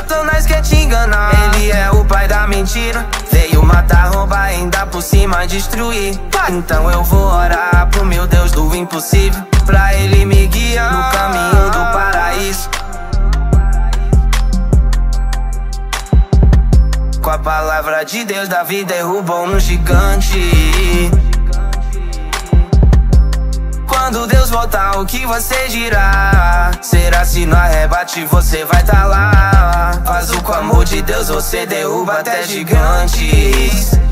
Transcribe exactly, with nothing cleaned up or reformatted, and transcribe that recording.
Satanás quer te enganar, ele é o pai da mentira. Veio matar, roubar, ainda por cima destruir. Então eu vou orar pro meu Deus do impossível, pra ele me guiar no caminho do paraíso. Com a palavra de Deus, Davi derrubou um gigante. Quando Deus voltar, o que você dirá? Será se no arrebate você vai tá lá? Faz o com o amor de Deus, você derruba até gigantes.